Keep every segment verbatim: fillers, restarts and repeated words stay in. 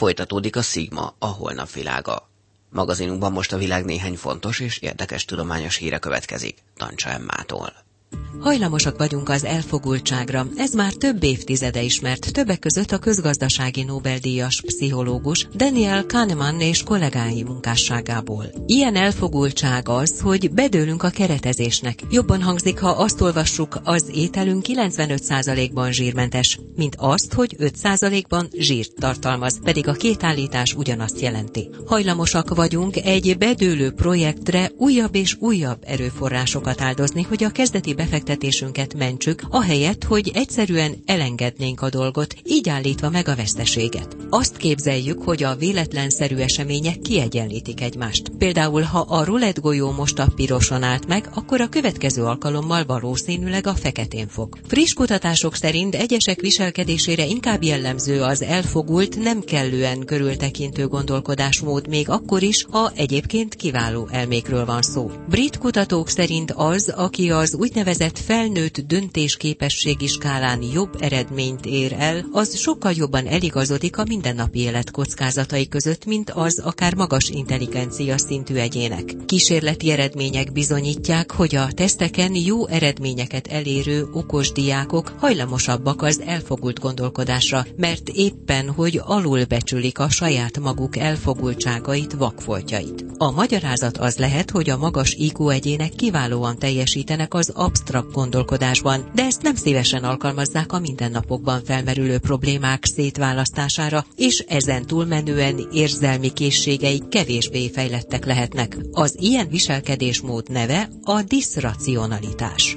Folytatódik a Szigma, a holnap világa. Magazinunkban most a világ néhány fontos és érdekes tudományos híre következik Tancsa Emmától. Hajlamosak vagyunk az elfogultságra, ez már több évtizede ismert, többek között a közgazdasági Nobel-díjas pszichológus Daniel Kahneman és kollégái munkásságából. Ilyen elfogultság az, hogy bedőlünk a keretezésnek. Jobban hangzik, ha azt olvassuk, az ételünk kilencvenöt százalékban zsírmentes, mint azt, hogy öt százalékban zsírt tartalmaz, pedig a két állítás ugyanazt jelenti. Hajlamosak vagyunk egy bedőlő projektre újabb és újabb erőforrásokat áldozni, hogy a kezdeti befektetésünket mentsük, ahelyett, hogy egyszerűen elengednénk a dolgot, így állítva meg a veszteséget. Azt képzeljük, hogy a véletlenszerű események kiegyenlítik egymást. Például, ha a rulett golyó most a piroson állt meg, akkor a következő alkalommal valószínűleg a feketén fog. Friss kutatások szerint egyesek viselkedésére inkább jellemző az elfogult, nem kellően körültekintő gondolkodásmód, még akkor is, ha egyébként kiváló elmékről van szó. Brit kutatók szerint az, aki az úgynevezett felnőtt döntésképességi skálán jobb eredményt ér el, az sokkal jobban eligazodik a mindennapi élet kockázatai között, mint az akár magas intelligencia szintű egyének. Kísérleti eredmények bizonyítják, hogy a teszteken jó eredményeket elérő okos diákok hajlamosabbak az elfogult gondolkodásra, mert éppen, hogy alulbecsülik a saját maguk elfogultságait, vakfoltjait. A magyarázat az lehet, hogy a magas í kú egyének kiválóan teljesítenek az absztrakt gondolkodásban, de ezt nem szívesen alkalmazzák a mindennapokban felmerülő problémák szétválasztására, és ezen túlmenően érzelmi készségeik kevésbé fejlettek lehetnek. Az ilyen viselkedésmód neve a diszracionalitás.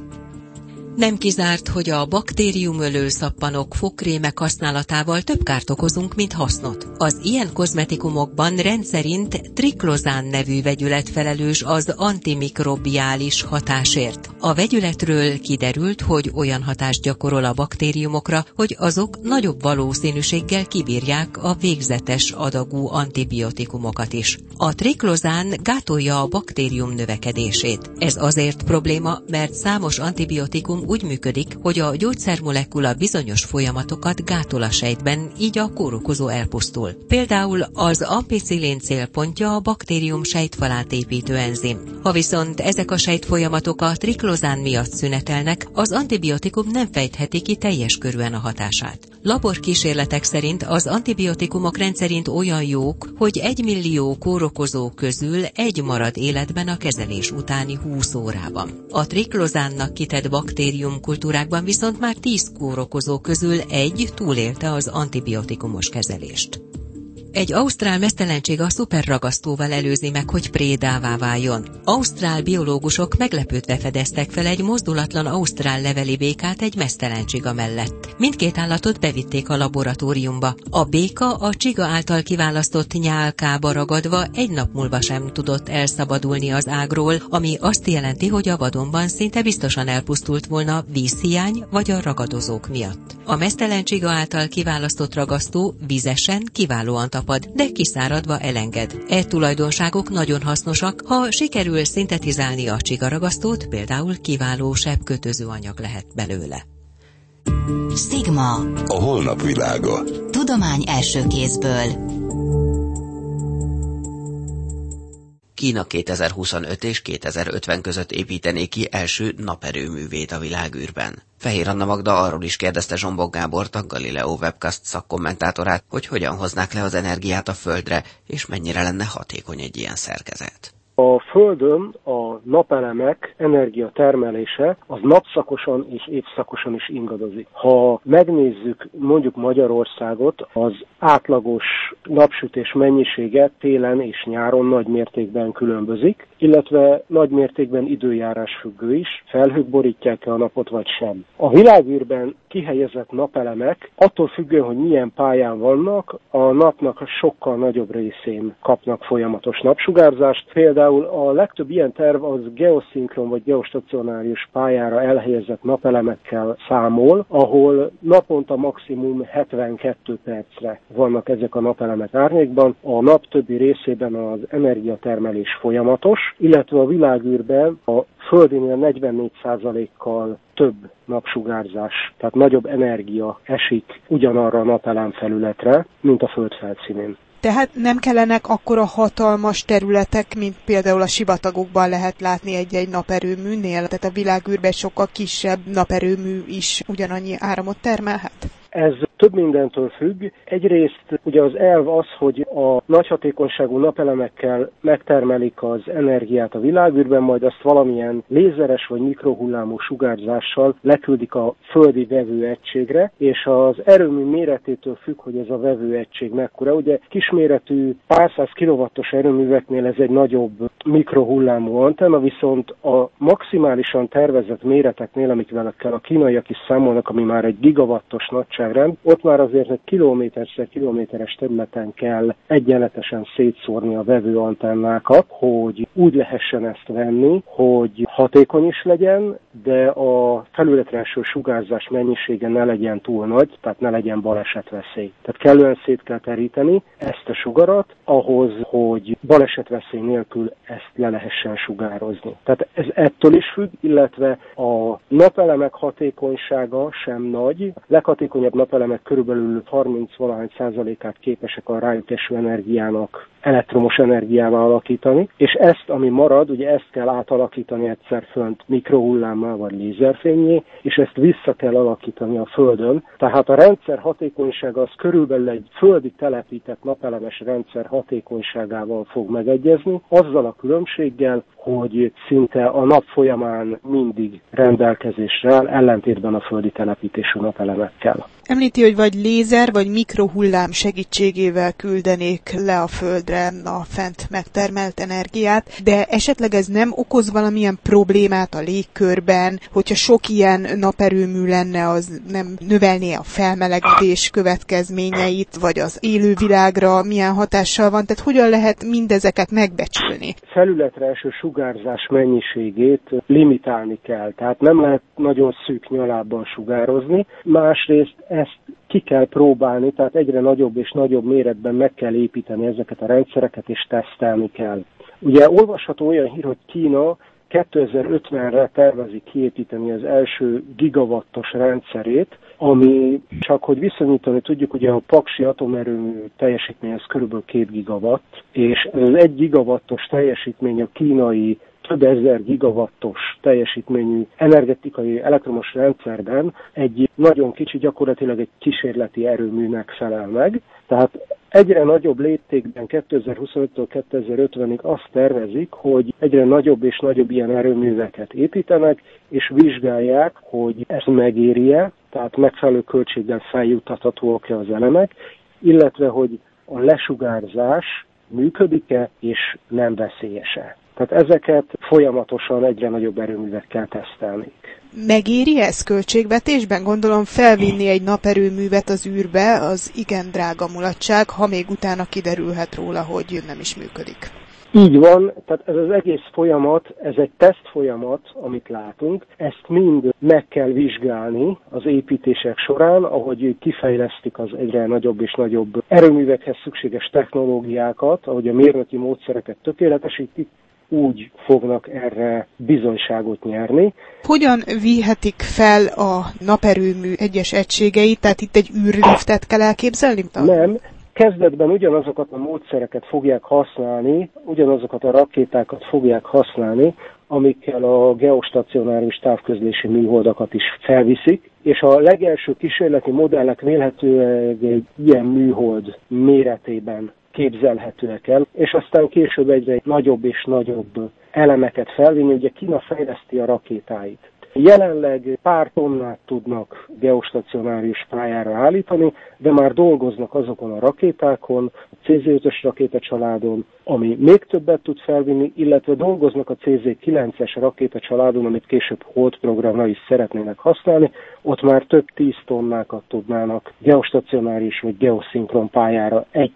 Nem kizárt, hogy a baktériumölő szappanok, fogkrémek használatával több kárt okozunk, mint hasznot. Az ilyen kozmetikumokban rendszerint triklozán nevű vegyület felelős az antimikrobiális hatásért. A vegyületről kiderült, hogy olyan hatást gyakorol a baktériumokra, hogy azok nagyobb valószínűséggel kibírják a végzetes adagú antibiotikumokat is. A triklozán gátolja a baktérium növekedését. Ez azért probléma, mert számos antibiotikum úgy működik, hogy a gyógyszermolekula bizonyos folyamatokat gátol a sejtben, így a kórokozó elpusztul. Például az ampicillin célpontja a baktérium sejtfalát építő enzim. Ha viszont ezek a sejtfolyamatok a triklozán miatt szünetelnek, az antibiotikum nem fejtheti ki teljes körűen a hatását. Laborkísérletek szerint az antibiotikumok rendszerint olyan jók, hogy egy millió kórokozó közül egy marad életben a kezelés utáni húsz órában. A triklozánnak kitett baktérium kultúrákban viszont már tíz kórokozó közül egy túlélte az antibiotikumos kezelést. Egy ausztrál meztelentség a szuperragasztóval előzi meg, hogy prédává váljon. Ausztrál biológusok meglepődve fedeztek fel egy mozdulatlan ausztrál leveli békát egy meztelencsiga mellett. Mindkét állatot bevitték a laboratóriumba. A béka a csiga által kiválasztott nyálkába ragadva egy nap múlva sem tudott elszabadulni az ágról, ami azt jelenti, hogy a vadonban szinte biztosan elpusztult volna vízhiány vagy a ragadozók miatt. A meztelencsiga által kiválasztott ragasztó vizesen kiválóan tapad, de kiszáradva elenged. E tulajdonságok nagyon hasznosak, ha sikerül szintetizálni a csigaragasztót, például kiváló sebkötözőanyag lehet belőle. Szigma. A holnap világa. Tudomány első kézből. Kína kétezer-huszonöt és kétezer-ötven között építené ki első naperőművét a világűrben. Fehér Anna Magda arról is kérdezte Zsombor Gábort, a Galileo Webcast szakkommentátorát, hogy hogyan hoznák le az energiát a Földre, és mennyire lenne hatékony egy ilyen szerkezet. A Földön a napelemek energiatermelése az napszakosan és évszakosan is ingadozik. Ha megnézzük mondjuk Magyarországot, az átlagos napsütés mennyisége télen és nyáron nagy mértékben különbözik, illetve nagy mértékben időjárás függő is, felhők borítják-e a napot vagy sem. A világűrben kihelyezett napelemek attól függően, hogy milyen pályán vannak, a napnak a sokkal nagyobb részén kapnak folyamatos napsugárzást, például például a legtöbb ilyen terv az geoszinkron vagy geostacionárius pályára elhelyezett napelemekkel számol, ahol naponta maximum hetvenkét percre vannak ezek a napelemek árnyékban. A nap többi részében az energiatermelés folyamatos, illetve a világűrben a Földinél negyvennégy százalékkal több napsugárzás, tehát nagyobb energia esik ugyanarra a napelem felületre, mint a Föld felszínén. Tehát nem kellenek akkora hatalmas területek, mint például a sivatagokban lehet látni egy-egy naperőműnél, tehát a világűrben sokkal kisebb naperőmű is ugyanannyi áramot termelhet? Ez több mindentől függ. Egyrészt ugye az elv az, hogy a nagy hatékonyságú napelemekkel megtermelik az energiát a világűrben, majd azt valamilyen lézeres vagy mikrohullámú sugárzással leküldik a földi vevőegységre, és az erőmű méretétől függ, hogy ez a vevőegység mekkora. Ugye kisméretű pár száz kilowattos erőműveknél ez egy nagyobb mikrohullámú antenna, viszont a maximálisan tervezett méreteknél, amikvel a kínaiak is számolnak, ami már egy gigawattos nagyságrend, ott már azért egy kilométerszer kilométeres területen kell egyenletesen szétszórni a vevőantennákat, hogy úgy lehessen ezt venni, hogy hatékony is legyen, de a felületre eső sugárzás mennyisége ne legyen túl nagy, tehát ne legyen balesetveszély. Tehát kellően szét kell teríteni ezt a sugarat ahhoz, hogy balesetveszély nélkül ezt le lehessen sugározni. Tehát ez ettől is függ, illetve a napelemek hatékonysága sem nagy. Leghatékonyabb napelemek körülbelül harminc-valahány százalékát képesek a rájuk eső energiának elektromos energiával alakítani, és ezt, ami marad, ugye ezt kell átalakítani egyszer fönt mikrohullámmal vagy lézerfénnyé, és ezt vissza kell alakítani a Földön. Tehát a rendszer hatékonysága az körülbelül egy földi telepített napelemes rendszer hatékonyságával fog megegyezni, azzal a különbséggel, hogy szinte a nap folyamán mindig rendelkezésre áll, ellentétben a földi telepítésű napelemekkel. Említi, hogy vagy lézer, vagy mikrohullám segítségével küldenék le a Földre a fent megtermelt energiát, de esetleg ez nem okoz valamilyen problémát a légkörben, hogyha sok ilyen naperőmű lenne, az nem növelné a felmelegedés következményeit, vagy az élővilágra milyen hatással van, tehát hogyan lehet mindezeket megbecsülni? Felületre eső sugárzás mennyiségét limitálni kell, tehát nem lehet nagyon szűk nyalában sugározni, másrészt ezt ki kell próbálni, tehát egyre nagyobb és nagyobb méretben meg kell építeni ezeket a rendszereket, és tesztelni kell. Ugye olvasható olyan hír, hogy Kína kétezer-ötvenre tervezi kiépíteni az első gigawattos rendszerét, ami csak hogy viszonyítani tudjuk, ugye a paksi atomerőmű teljesítmény az körülbelül két gigawatt, és az egy gigawattos teljesítmény a kínai több ezer gigawattos teljesítményű energetikai elektromos rendszerben egy nagyon kicsi, gyakorlatilag egy kísérleti erőműnek felel meg. Tehát egyre nagyobb léptékben kétezer-huszonöttől kétezer-ötvenig azt tervezik, hogy egyre nagyobb és nagyobb ilyen erőműveket építenek, és vizsgálják, hogy ez megéri-e, tehát megfelelő költséggel feljuttathatóak-e az elemek, illetve hogy a lesugárzás működik-e és nem veszélyes-e. Tehát ezeket folyamatosan egyre nagyobb erőművekkel tesztelni. Megéri ez költségvetésben? Gondolom felvinni egy naperőművet az űrbe, az igen drága mulatság, ha még utána kiderülhet róla, hogy nem is működik. Így van, tehát ez az egész folyamat, ez egy teszt folyamat, amit látunk, ezt mind meg kell vizsgálni az építések során, ahogy kifejlesztik az egyre nagyobb és nagyobb erőművekhez szükséges technológiákat, ahogy a mérnöki módszereket tökéletesítik, úgy fognak erre bizonyságot nyerni. Hogyan vihetik fel a naperőmű egyes egységeit, tehát itt egy űrliftet kell elképzelni? Nem. Kezdetben ugyanazokat a módszereket fogják használni, ugyanazokat a rakétákat fogják használni, amikkel a geostacionárius távközlési műholdakat is felviszik, és a legelső kísérleti modellek vélhetőleg egy ilyen műhold méretében képzelhetőek el, és aztán később egyre nagyobb és nagyobb elemeket felvinni. Ugye Kína fejleszti a rakétáit. Jelenleg pár tonnát tudnak geostacionárius pályára állítani, de már dolgoznak azokon a rakétákon, a cé zé ötös rakétacsaládon, ami még többet tud felvinni, illetve dolgoznak a cé zé kilences rakétacsaládon, amit később holdprogramra is szeretnének használni, ott már több tíz tonnákat tudnának geostacionárius vagy geoszinkron pályára egy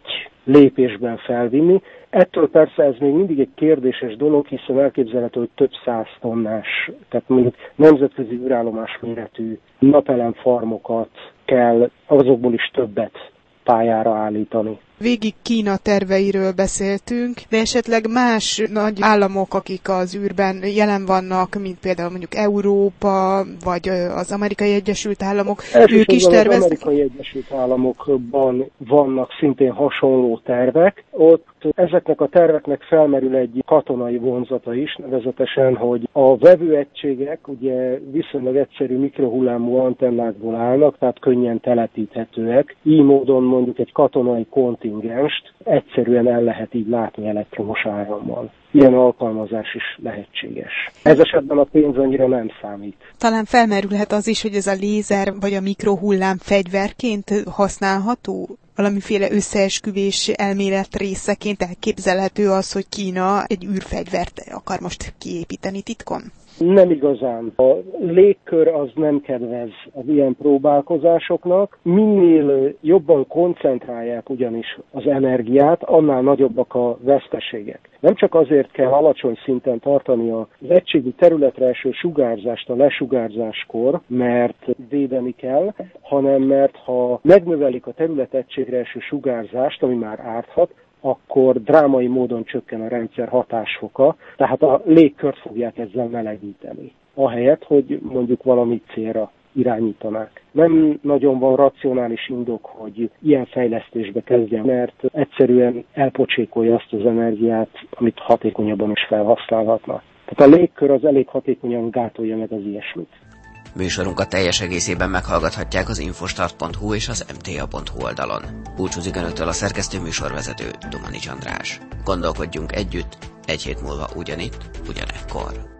lépésben felvinni. Ettől persze ez még mindig egy kérdéses dolog, hiszen elképzelhető, hogy több száz tonnás, tehát mondjuk nemzetközi űrállomás méretű napelemfarmokat kell azokból is többet pályára állítani. Végig Kína terveiről beszéltünk, de esetleg más nagy államok, akik az űrben jelen vannak, mint például mondjuk Európa, vagy az Amerikai Egyesült Államok, Elsősorban ők is terveznek? Az Amerikai Egyesült Államokban vannak szintén hasonló tervek. Ott ezeknek a terveknek felmerül egy katonai vonzata is, nevezetesen, hogy a vevőegységek ugye viszonylag egyszerű mikrohullámú antennákból állnak, tehát könnyen telepíthetőek. Így módon mondjuk egy katonai kontingenst egyszerűen el lehet így látni elektromos árammal. Ilyen alkalmazás is lehetséges. Ez esetben a pénz annyira nem számít. Talán felmerülhet az is, hogy ez a lézer vagy a mikrohullám fegyverként használható? Valamiféle összeesküvés elmélet részeként elképzelhető az, hogy Kína egy űrfegyvert akar most kiépíteni titkon? Nem igazán. A légkör az nem kedvez az ilyen próbálkozásoknak. Minél jobban koncentrálják ugyanis az energiát, annál nagyobbak a veszteségek. Nem csak azért kell alacsony szinten tartani az egységi területre eső sugárzást a lesugárzáskor, mert védeni kell, hanem mert ha megnövelik a terület egységre eső sugárzást, ami már árthat, akkor drámai módon csökken a rendszer hatásfoka, tehát a légkört fogják ezzel melegíteni. Ahelyett, hogy mondjuk valami célra irányítanák. Nem nagyon van racionális indok, hogy ilyen fejlesztésbe kezdjen, mert egyszerűen elpocsékolja azt az energiát, amit hatékonyabban is felhasználhatna. Tehát a légkör az elég hatékonyan gátolja meg az ilyesmit. Műsorunkat teljes egészében meghallgathatják az infostart pont hu és az em té á pont hu oldalon. Búcsúzik önöktől a szerkesztő műsorvezető Domanics András. Gondolkodjunk együtt, egy hét múlva ugyanitt, ugyanekkor.